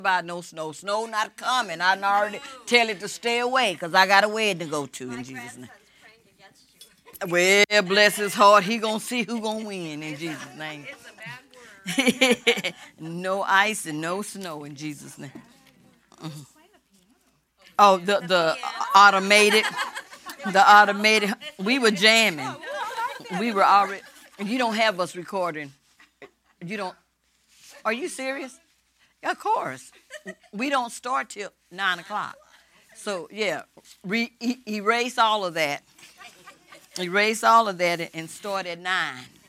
about no snow. Snow not coming. I already tell it to stay away because I got a wedding to go to in Jesus' name. Well, bless his heart. He going to see who going to win in Jesus' name. No ice and no snow in Jesus' name. Mm-hmm. Oh, the automated, we were jamming. We were already, you don't have us recording. You don't, are you serious? Of course. We don't start till 9 o'clock. So, yeah, erase all of that. Erase all of that and start at 9.